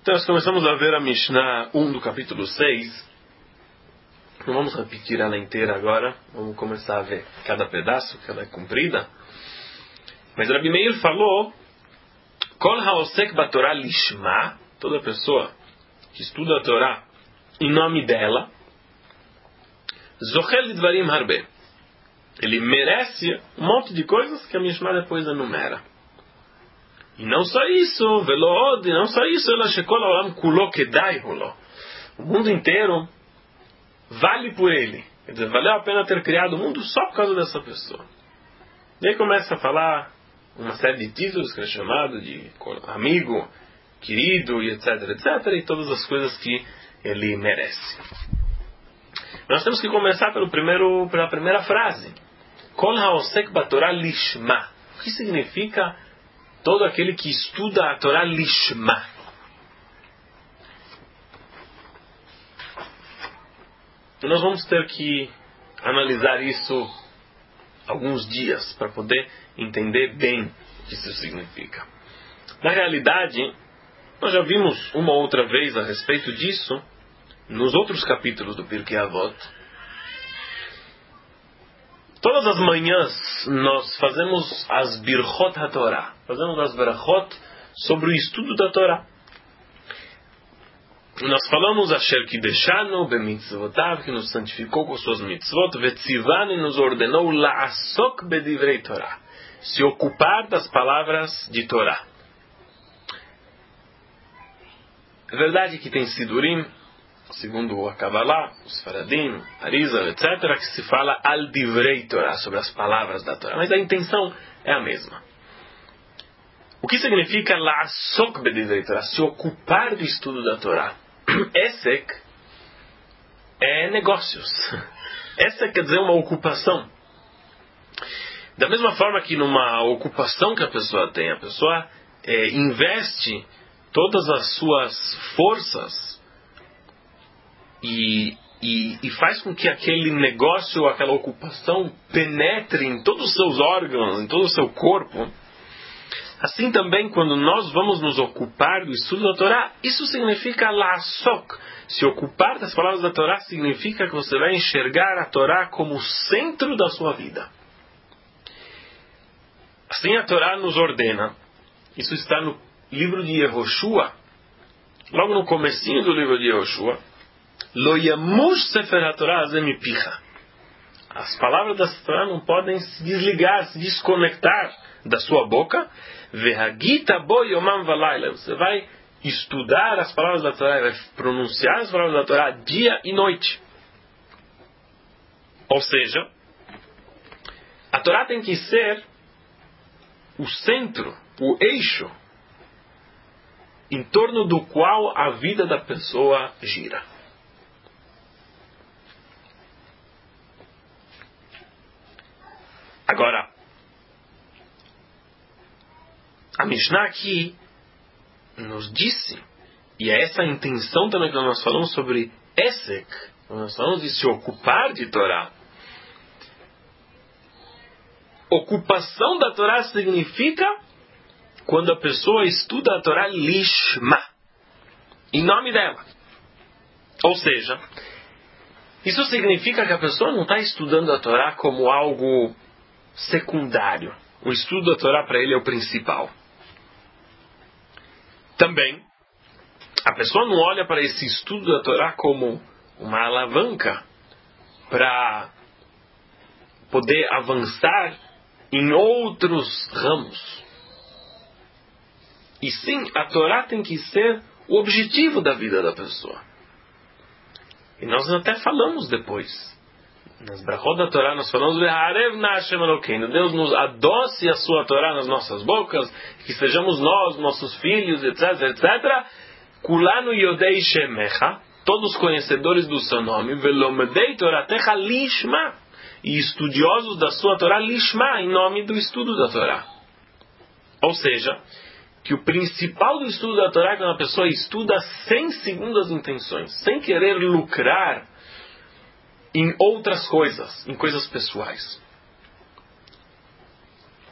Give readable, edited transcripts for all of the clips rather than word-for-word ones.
Então nós começamos a ver a Mishnah 1 do capítulo 6. Não vamos repetir ela inteira agora. Vamos começar a ver cada pedaço, que ela é comprida. Mas Rabi Meir falou: Kol haosek batorá lishma, toda pessoa que estuda a Torá em nome dela, zochel lidvarim harbe, ele merece um monte de coisas que a Mishnah depois enumera. E não só isso, velood, não só isso, ela shekol haolam kulo kedai holo, o mundo inteiro vale por ele. Quer dizer, valeu a pena ter criado o mundo só por causa dessa pessoa. E aí começa a falar uma série de títulos que é chamado de amigo, querido, e etc, etc, e todas as coisas que ele merece. Nós temos que começar pela primeira frase. Kol haosek batorá lishma. O que significa todo aquele que estuda a Torá lishma? Nós vamos ter que analisar isso alguns dias para poder entender bem o que isso significa. Na realidade, nós já vimos uma outra vez a respeito disso nos outros capítulos do Pirkei Avot. Todas as manhãs nós fazemos as Birchot HaTorah, fazemos as Berachot sobre o estudo da Torá. Nós falamos Asher Kideshanu bemitzvotav, que nos santificou com suas mitzvot, vetzivanu, nos ordenou la'asok bedivrei Torah, se ocupar das palavras de Torá. É verdade que tem Sidurim, segundo a Kabbalah, os Faradim, Arizal, etc., que se fala al divrei Torah, sobre as palavras da Torá, mas a intenção é a mesma. O que significa la'asok bedivrei Torah, se ocupar do estudo da Torá? Esek é negócios. Esek quer dizer uma ocupação. Da mesma forma que numa ocupação que a pessoa tem, a pessoa investe todas as suas forças e faz com que aquele negócio, aquela ocupação penetre em todos os seus órgãos, em todo o seu corpo. Assim também, quando nós vamos nos ocupar do estudo da Torá, isso significa la'asok. Se ocupar das palavras da Torá significa que você vai enxergar a Torá como o centro da sua vida. Assim a Torá nos ordena. Isso está no livro de Yehoshua, logo no comecinho do livro de Yehoshua. Lo yamush sefer haTorah hazeh mipicha. As palavras da Torá não podem se desligar, se desconectar da sua boca. Vehagita bo yomam valayla. Você vai estudar as palavras da Torá, vai pronunciar as palavras da Torá dia e noite. Ou seja, a Torá tem que ser o centro, o eixo, em torno do qual a vida da pessoa gira. Agora, a Mishnah aqui nos disse, e é essa a intenção também que nós falamos sobre Esek, nós falamos de se ocupar de Torá. Ocupação da Torá significa quando a pessoa estuda a Torá lishma, em nome dela. Ou seja, isso significa que a pessoa não está estudando a Torá como algo secundário. O estudo da Torá para ele é o principal. Também, a pessoa não olha para esse estudo da Torá como uma alavanca para poder avançar em outros ramos. E sim, a Torá tem que ser o objetivo da vida da pessoa. E nós até falamos depois. Nas brachot da Torá nós falamos Deus nos adoce a sua Torá nas nossas bocas, que sejamos nós, nossos filhos, etc, etc. Kulanu yodei shemecha, todos conhecedores do seu nome, velomedei toratecha lishma, e estudiosos da sua Torá lishma, em nome do estudo da Torá. Ou seja, que o principal do estudo da Torá é quando a pessoa estuda sem segundas intenções, sem querer lucrar em outras coisas, em coisas pessoais.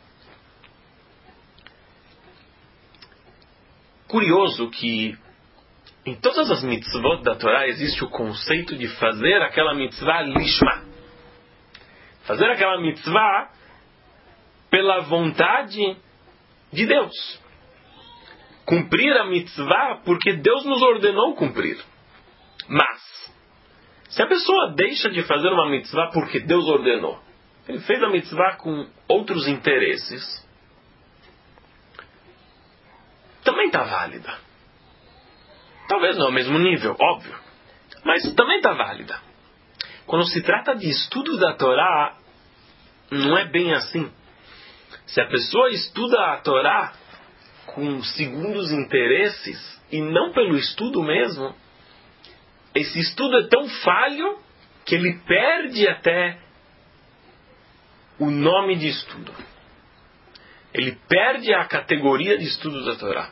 Curioso que Em todas as mitzvot da Torá existe o conceito de fazer aquela mitzvah lishma. Fazer aquela mitzvah pela vontade de Deus. Cumprir a mitzvah porque Deus nos ordenou cumprir. Mas, se a pessoa deixa de fazer uma mitzvah porque Deus ordenou, ele fez a mitzvah com outros interesses, também está válida. Talvez não ao mesmo nível, óbvio, mas também está válida. Quando se trata de estudo da Torá, não é bem assim. Se a pessoa estuda a Torá com segundos interesses e não pelo estudo mesmo, esse estudo é tão falho que ele perde até o nome de estudo. Ele perde a categoria de estudo da Torá.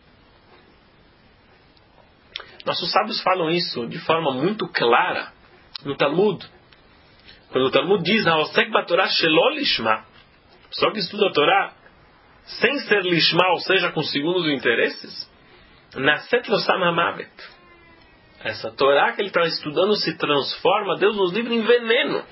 Nossos sábios falam isso de forma muito clara no Talmud. Quando o Talmud diz "Haosek batorá shelo lishma", só que estuda a Torá sem ser lishma, ou seja, com segundos interesses, naset lo sam hamavet. Essa Torá que ele está estudando se transforma, Deus nos livre, em veneno.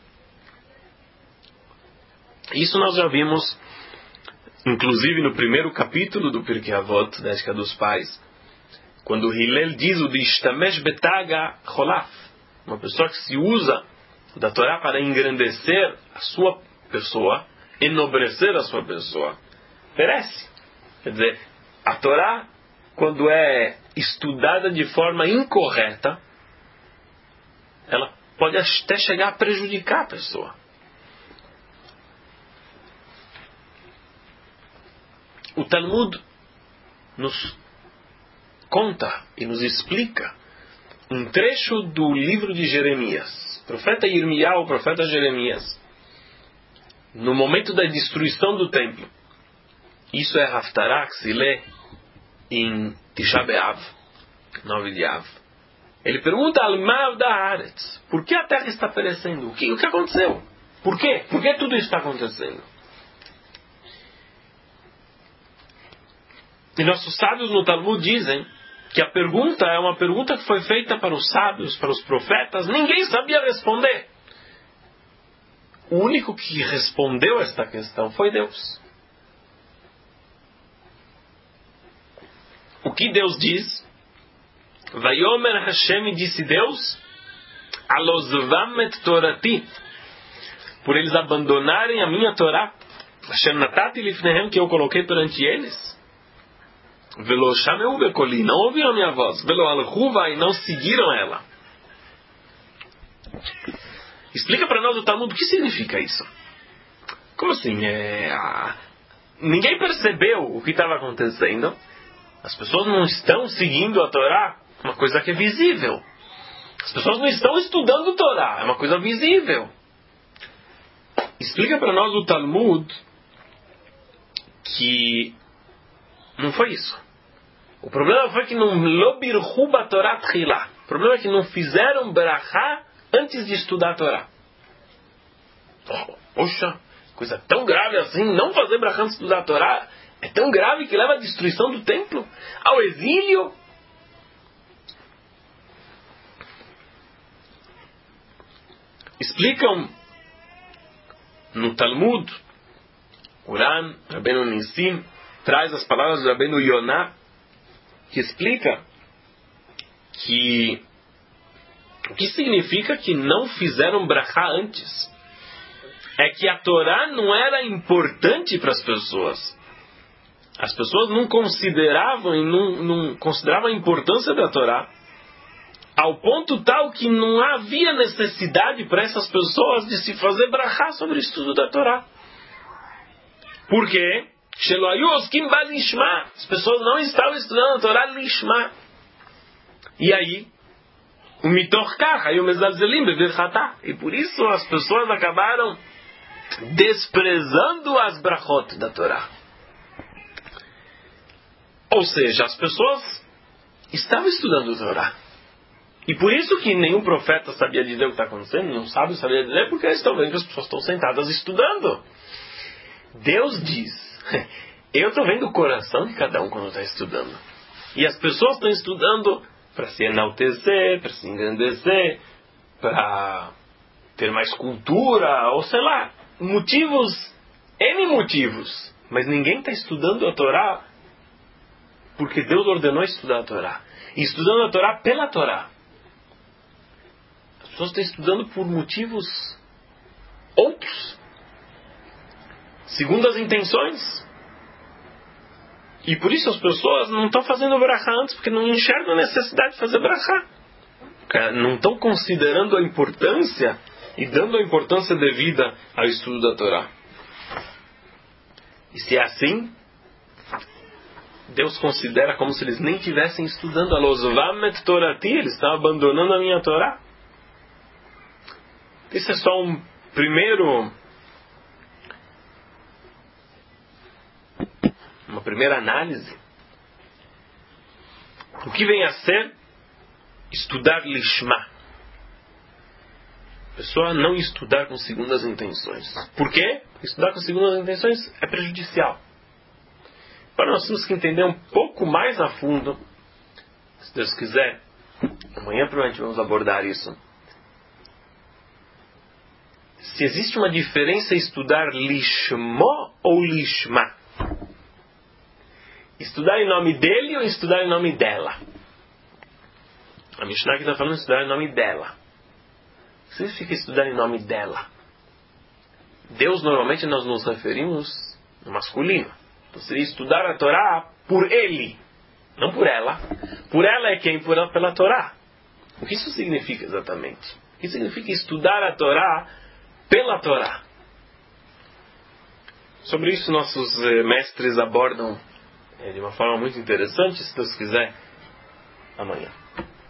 Isso nós já vimos, inclusive no primeiro capítulo do Pirkei Avot, da Ética dos Pais, quando o Hillel diz o de Ishtamesh betaga cholaf, uma pessoa que se usa da Torá para engrandecer a sua pessoa, enobrecer a sua pessoa, perece. Quer dizer, a Torá, quando é estudada de forma incorreta, ela pode até chegar a prejudicar a pessoa. O Talmud nos conta e nos explica um trecho do livro de Jeremias. O profeta Yirmiyahu, o profeta Jeremias, no momento da destruição do templo. Isso é Haftarah, que se lê em Tisha B'Av, 9 de Av. Ele pergunta al Mav da Haaretz, por que a terra está perecendo? O que aconteceu? Por quê? Por que tudo isso está acontecendo? E nossos sábios no Talmud dizem que a pergunta é uma pergunta que foi feita para os sábios, para os profetas. Ninguém sabia responder. O único que respondeu esta questão foi Deus. O que Deus diz? Vayomer Hashem, disse Deus, Alozvam et Torati, por eles abandonarem a minha Torá, Hashem natati lifnehem, que eu coloquei perante eles, Velo shameu bekoli, não ouviram a minha voz, Velo alchuva, e não seguiram ela. Explica para nós o Talmud o que significa isso. Como assim? Ninguém percebeu o que estava acontecendo. As pessoas não estão seguindo a Torá, uma coisa que é visível. As pessoas não estão estudando a Torá, é uma coisa visível. Explica para nós o Talmud que não foi isso. O problema foi que não lobirhu batorá tchilá. O problema é que não fizeram brachá antes de estudar a Torá. Poxa, coisa tão grave assim, não fazer brachá antes de estudar a Torá é tão grave que leva à destruição do templo, ao exílio. Explicam no Talmud, Uran, Rabbeinu Nissim, traz as palavras do Rabbeinu Yonah, que explica que o que significa que não fizeram brachá antes é que a Torá não era importante para as pessoas. As pessoas não consideravam e não consideravam a importância da Torá ao ponto tal que não havia necessidade para essas pessoas de se fazer brachá sobre o estudo da Torá. Por quê? As pessoas não estavam estudando a Torá lishma. E aí, o mitorkach, aí o mezalzelim bevirchatá. E por isso as pessoas acabaram desprezando as brachot da Torá. Ou seja, as pessoas estavam estudando a Torá. E por isso que nenhum profeta sabia dizer o que está acontecendo, nenhum sábio sabia dizer, porque eles estão vendo que as pessoas estão sentadas estudando. Deus diz, eu estou vendo o coração de cada um quando está estudando. E as pessoas estão estudando para se enaltecer, para se engrandecer, para ter mais cultura, ou sei lá, motivos, N motivos. Mas ninguém está estudando a Torá porque Deus ordenou estudar a Torá. E estudando a Torá pela Torá. As pessoas estão estudando por motivos outros, segundo as intenções. E por isso as pessoas não estão fazendo brachá antes, porque não enxergam a necessidade de fazer brachá. Não estão considerando a importância e dando a importância devida ao estudo da Torá. E se é assim, Deus considera como se eles nem estivessem estudando a Lozvamet Torati, eles estão abandonando a minha Torá. Isso é só uma primeira análise. O que vem a ser estudar lishma? A pessoa não estudar com segundas intenções. Por quê? Porque estudar com segundas intenções é prejudicial. Para nós temos que entender um pouco mais a fundo, se Deus quiser, amanhã provavelmente vamos abordar isso. Se existe uma diferença em estudar lishmo ou lishma. Estudar em nome dele ou estudar em nome dela? A Mishnah aqui está falando de estudar em nome dela. O que significa estudar em nome dela? Deus, normalmente, nós nos referimos no masculino. Então seria estudar a Torá por ele, não por ela. Por ela é quem? Pela Torá. O que isso significa exatamente? O que significa estudar a Torá pela Torá? Sobre isso nossos mestres abordam de uma forma muito interessante, se Deus quiser, amanhã.